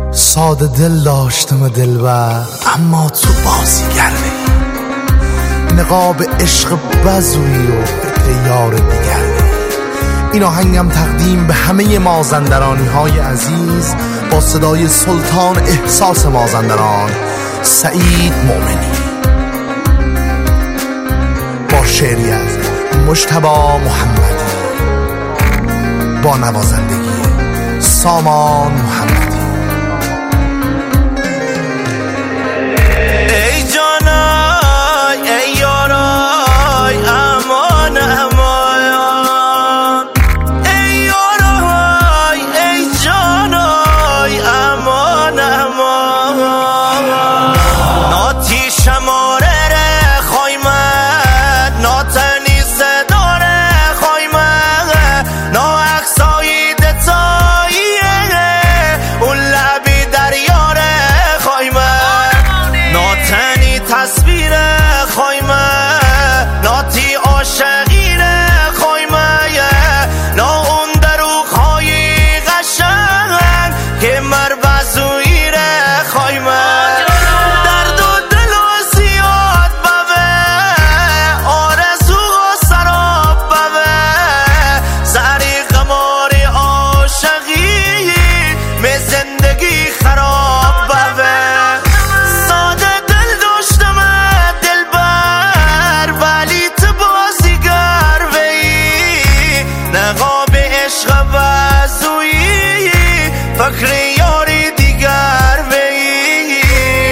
ساده دل داشتم دلبر، اما تو بازیگر وی، نقاب عشق بزویی و فکر یار دیگر وی. این آهنگم تقدیم به همه مازندرانی های عزیز با صدای سلطان احساس مازندران سعید مومنی، با شعری از مجتبی محمدی، با نوازندگی سامان محمدی. ای جانای ای یارای امان امان، ای یارای ای جانای امان امان. ناتی شماره خایمت ناتنی صداره خایمت، نا اکسایی دتاییه اون لبی دریاره خایمت، ناتنی تصویر خایمه، ناتی عاشقین خایمه، نا اون دروغ های قشنگ که مر بزویر خایمه. درد و دل و زیاد بوه، آرزو و سراب بوه، سری قماری عاشقی می زندگی خراب بوه. فکر یاری دیگر وی،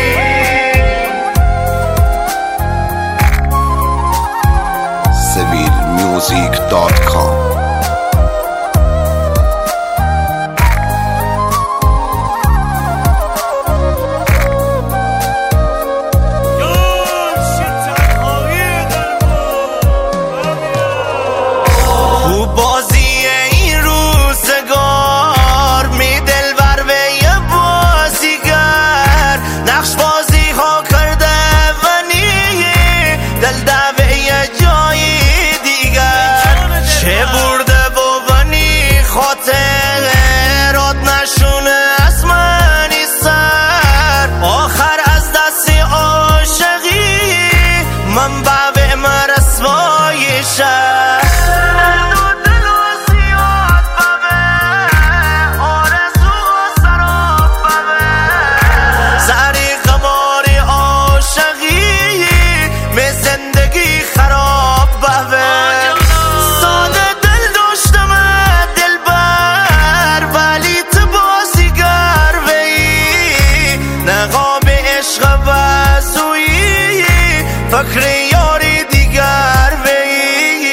sevilmusic.com. فکر یاری دیگر وی.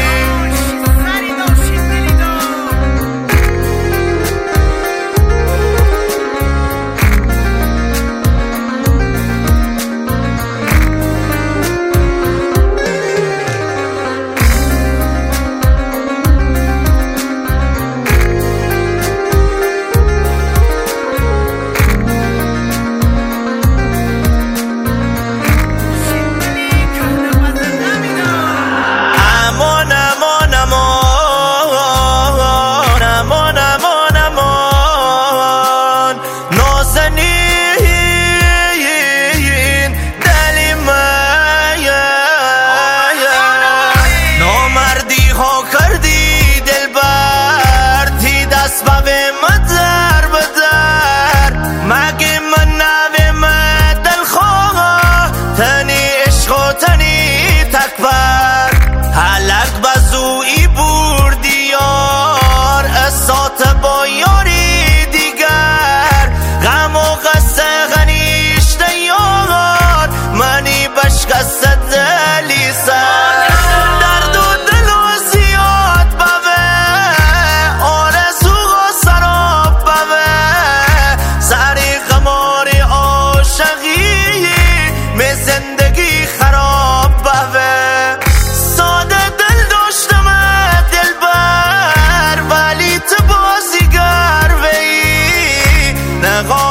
حلق بزویی بردی یار اسات با یاری دیگر، غم و قصه غنیشته یار منی بشکست دلی سر. درد و دل و زیاد بوه، آرزو و سراب بوه، سری قماری عاشقی می زندگی خراب بوه. نقاب